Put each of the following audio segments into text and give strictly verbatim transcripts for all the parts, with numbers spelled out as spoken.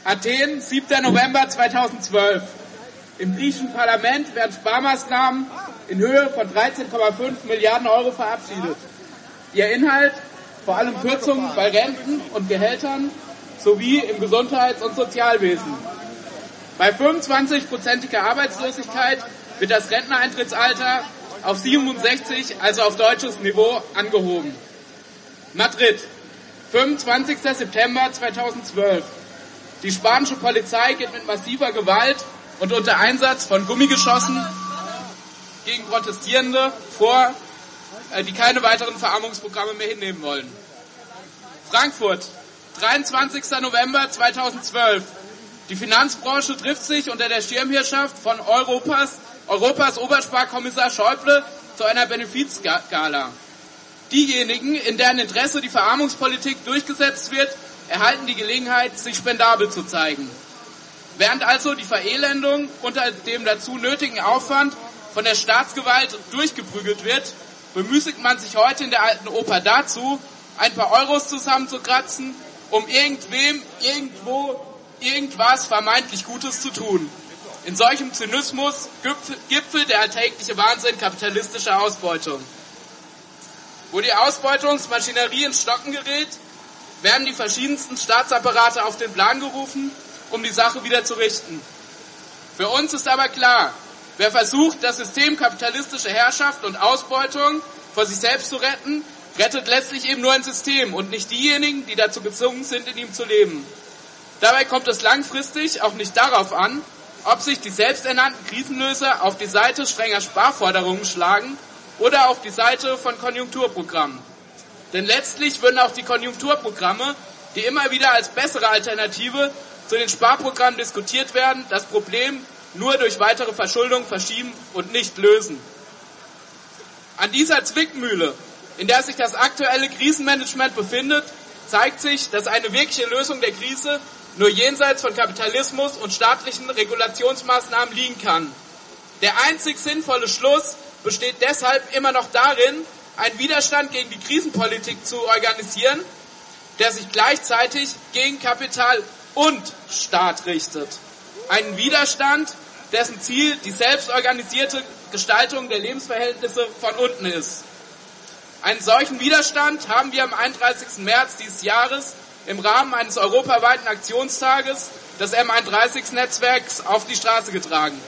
Athen, siebter November zweitausendzwölf. Im griechischen Parlament werden Sparmaßnahmen in Höhe von dreizehn Komma fünf Milliarden Euro verabschiedet. Ihr Inhalt vor allem Kürzungen bei Renten und Gehältern sowie im Gesundheits- und Sozialwesen. Bei fünfundzwanzig-prozentiger Arbeitslosigkeit wird das Renteneintrittsalter auf siebenundsechzig, also auf deutsches Niveau, angehoben. Madrid, fünfundzwanzigster September zweitausendzwölf. Die spanische Polizei geht mit massiver Gewalt und unter Einsatz von Gummigeschossen gegen Protestierende vor, die keine weiteren Verarmungsprogramme mehr hinnehmen wollen. Frankfurt, dreiundzwanzigster November zweitausendzwölf. Die Finanzbranche trifft sich unter der Schirmherrschaft von Europas, Europas Obersparkommissar Schäuble zu einer Benefizgala. Diejenigen, in deren Interesse die Verarmungspolitik durchgesetzt wird, erhalten die Gelegenheit, sich spendabel zu zeigen. Während also die Verelendung unter dem dazu nötigen Aufwand von der Staatsgewalt durchgeprügelt wird, bemüßigt man sich heute in der alten Oper dazu, ein paar Euros zusammenzukratzen, um irgendwem, irgendwo, irgendwas vermeintlich Gutes zu tun. In solchem Zynismus gipfelt der alltägliche Wahnsinn kapitalistischer Ausbeutung. Wo die Ausbeutungsmaschinerie ins Stocken gerät, werden die verschiedensten Staatsapparate auf den Plan gerufen, um die Sache wieder zu richten. Für uns ist aber klar, wer versucht, das System kapitalistische Herrschaft und Ausbeutung vor sich selbst zu retten, rettet letztlich eben nur ein System und nicht diejenigen, die dazu gezwungen sind, in ihm zu leben. Dabei kommt es langfristig auch nicht darauf an, ob sich die selbsternannten Krisenlöser auf die Seite strenger Sparforderungen schlagen oder auf die Seite von Konjunkturprogrammen. Denn letztlich würden auch die Konjunkturprogramme, die immer wieder als bessere Alternative zu den Sparprogrammen diskutiert werden, das Problem nur durch weitere Verschuldung verschieben und nicht lösen. An dieser Zwickmühle, in der sich das aktuelle Krisenmanagement befindet, zeigt sich, dass eine wirkliche Lösung der Krise nur jenseits von Kapitalismus und staatlichen Regulationsmaßnahmen liegen kann. Der einzig sinnvolle Schluss besteht deshalb immer noch darin, einen Widerstand gegen die Krisenpolitik zu organisieren, der sich gleichzeitig gegen Kapital und Staat richtet. Einen Widerstand, dessen Ziel die selbstorganisierte Gestaltung der Lebensverhältnisse von unten ist. Einen solchen Widerstand haben wir am einunddreißigsten März dieses Jahres im Rahmen eines europaweiten Aktionstages des M einunddreißig-Netzwerks auf die Straße getragen.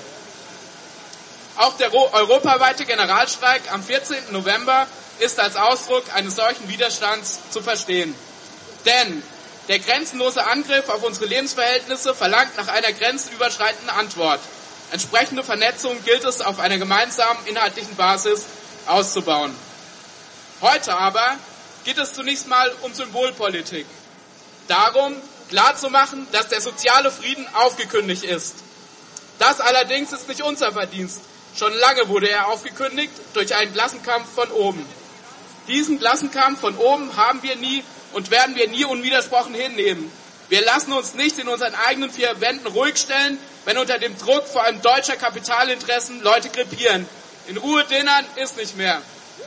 Auch der europaweite Generalstreik am vierzehnten November ist als Ausdruck eines solchen Widerstands zu verstehen. Denn der grenzenlose Angriff auf unsere Lebensverhältnisse verlangt nach einer grenzüberschreitenden Antwort. Entsprechende Vernetzung gilt es auf einer gemeinsamen inhaltlichen Basis auszubauen. Heute aber geht es zunächst mal um Symbolpolitik. Darum, klarzumachen, dass der soziale Frieden aufgekündigt ist. Das allerdings ist nicht unser Verdienst. Schon lange wurde er aufgekündigt durch einen Klassenkampf von oben. Diesen Klassenkampf von oben haben wir nie und werden wir nie unwidersprochen hinnehmen. Wir lassen uns nicht in unseren eigenen vier Wänden ruhig stellen, wenn unter dem Druck vor allem deutscher Kapitalinteressen Leute krepieren. In Ruhe dinnern ist nicht mehr.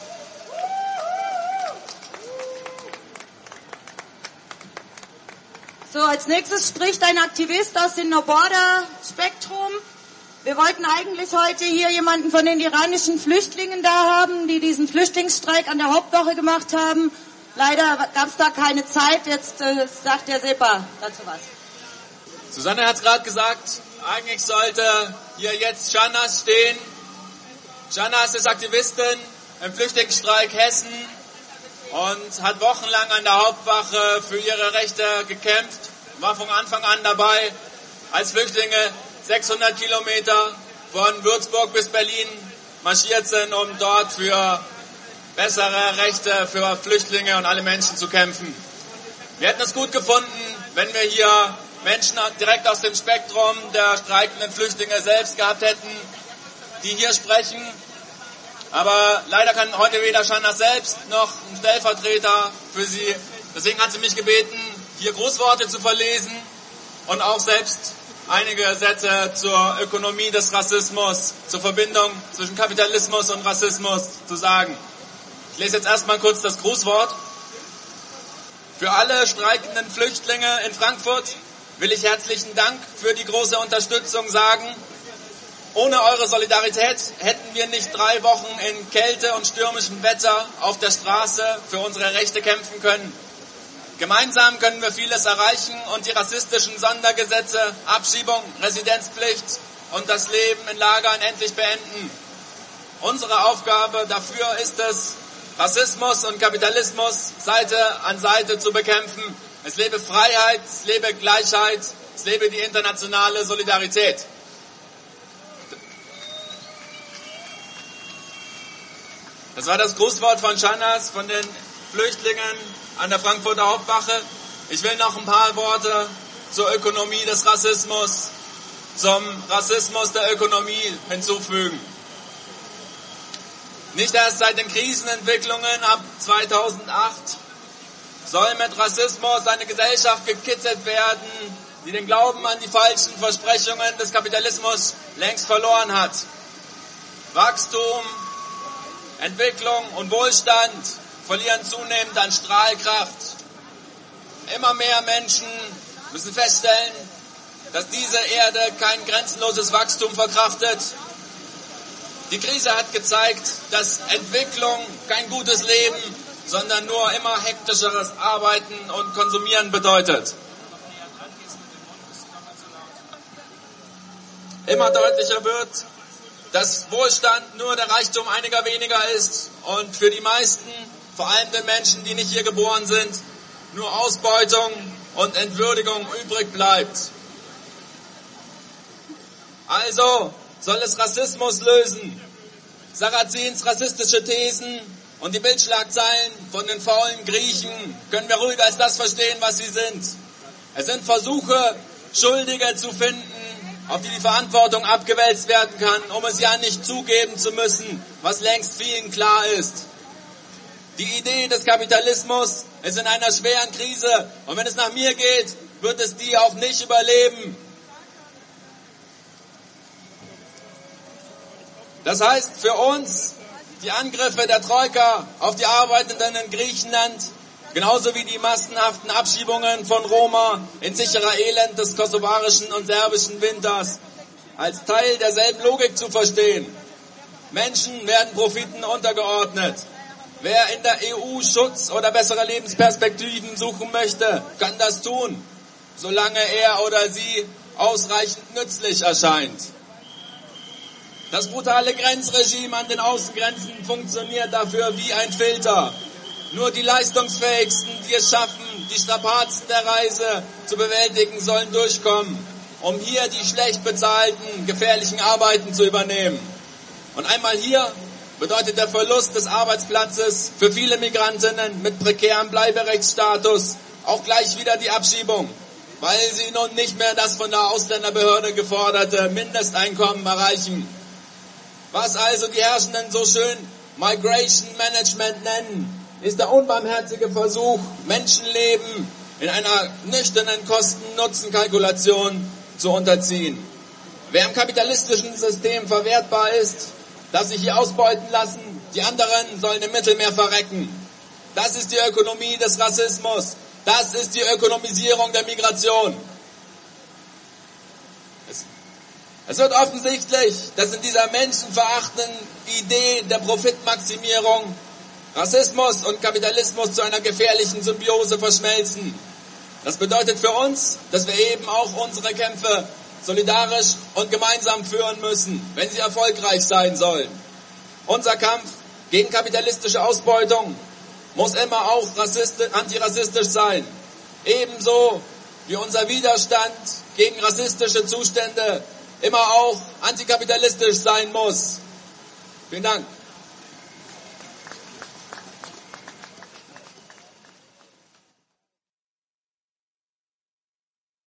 So, als nächstes spricht ein Aktivist aus dem No-Border-Spektrum. Wir wollten eigentlich heute hier jemanden von den iranischen Flüchtlingen da haben, die diesen Flüchtlingsstreik an der Hauptwoche gemacht haben. Leider gab es da keine Zeit. Jetzt äh, sagt der Sepa dazu was. Susanne hat es gerade gesagt, eigentlich sollte hier jetzt Shahnaz stehen. Shahnaz ist Aktivistin im Flüchtlingsstreik Hessen und hat wochenlang an der Hauptwache für ihre Rechte gekämpft, war von Anfang an dabei, als Flüchtlinge sechshundert Kilometer von Würzburg bis Berlin marschiert sind, um dort für bessere Rechte für Flüchtlinge und alle Menschen zu kämpfen. Wir hätten es gut gefunden, wenn wir hier Menschen direkt aus dem Spektrum der streikenden Flüchtlinge selbst gehabt hätten, die hier sprechen. Aber leider kann heute weder Shahnaz selbst noch ein Stellvertreter für sie. Deswegen hat sie mich gebeten, hier Grußworte zu verlesen und auch selbst einige Sätze zur Ökonomie des Rassismus, zur Verbindung zwischen Kapitalismus und Rassismus zu sagen. Ich lese jetzt erstmal kurz das Grußwort. Für alle streikenden Flüchtlinge in Frankfurt will ich herzlichen Dank für die große Unterstützung sagen. Ohne eure Solidarität hätten wir nicht drei Wochen in Kälte und stürmischem Wetter auf der Straße für unsere Rechte kämpfen können. Gemeinsam können wir vieles erreichen und die rassistischen Sondergesetze, Abschiebung, Residenzpflicht und das Leben in Lagern endlich beenden. Unsere Aufgabe dafür ist es, Rassismus und Kapitalismus Seite an Seite zu bekämpfen. Es lebe Freiheit, es lebe Gleichheit, es lebe die internationale Solidarität. Das war das Grußwort von Shahnaz, von den Flüchtlingen an der Frankfurter Hauptwache. Ich will noch ein paar Worte zur Ökonomie des Rassismus, zum Rassismus der Ökonomie hinzufügen. Nicht erst seit den Krisenentwicklungen ab zweitausendacht soll mit Rassismus eine Gesellschaft gekitzelt werden, die den Glauben an die falschen Versprechungen des Kapitalismus längst verloren hat. Wachstum, Entwicklung und Wohlstand verlieren zunehmend an Strahlkraft. Immer mehr Menschen müssen feststellen, dass diese Erde kein grenzenloses Wachstum verkraftet. Die Krise hat gezeigt, dass Entwicklung kein gutes Leben, sondern nur immer hektischeres Arbeiten und Konsumieren bedeutet. Immer deutlicher wird, dass Wohlstand nur der Reichtum einiger weniger ist und für die meisten, vor allem den Menschen, die nicht hier geboren sind, nur Ausbeutung und Entwürdigung übrig bleibt. Also soll es Rassismus lösen. Sarrazins rassistische Thesen und die Bildschlagzeilen von den faulen Griechen können wir ruhiger als das verstehen, was sie sind. Es sind Versuche, Schuldige zu finden, auf die die Verantwortung abgewälzt werden kann, um es ja nicht zugeben zu müssen, was längst vielen klar ist. Die Idee des Kapitalismus ist in einer schweren Krise und wenn es nach mir geht, wird es die auch nicht überleben. Das heißt für uns, die Angriffe der Troika auf die Arbeitenden in Griechenland, genauso wie die massenhaften Abschiebungen von Roma in sicherer Elend des kosovarischen und serbischen Winters, als Teil derselben Logik zu verstehen. Menschen werden Profiten untergeordnet. Wer in der E U Schutz oder bessere Lebensperspektiven suchen möchte, kann das tun, solange er oder sie ausreichend nützlich erscheint. Das brutale Grenzregime an den Außengrenzen funktioniert dafür wie ein Filter. Nur die Leistungsfähigsten, die es schaffen, die Strapazen der Reise zu bewältigen, sollen durchkommen, um hier die schlecht bezahlten, gefährlichen Arbeiten zu übernehmen. Und einmal hier bedeutet der Verlust des Arbeitsplatzes für viele Migrantinnen mit prekärem Bleiberechtsstatus auch gleich wieder die Abschiebung, weil sie nun nicht mehr das von der Ausländerbehörde geforderte Mindesteinkommen erreichen. Was also die Herrschenden so schön Migration Management nennen, ist der unbarmherzige Versuch, Menschenleben in einer nüchternen Kosten-Nutzen-Kalkulation zu unterziehen. Wer im kapitalistischen System verwertbar ist, darf sich hier ausbeuten lassen, die anderen sollen im Mittelmeer verrecken. Das ist die Ökonomie des Rassismus. Das ist die Ökonomisierung der Migration. Es, es wird offensichtlich, dass in dieser menschenverachtenden Idee der Profitmaximierung Rassismus und Kapitalismus zu einer gefährlichen Symbiose verschmelzen. Das bedeutet für uns, dass wir eben auch unsere Kämpfe solidarisch und gemeinsam führen müssen, wenn sie erfolgreich sein sollen. Unser Kampf gegen kapitalistische Ausbeutung muss immer auch rassistisch, antirassistisch sein. Ebenso wie unser Widerstand gegen rassistische Zustände immer auch antikapitalistisch sein muss. Vielen Dank.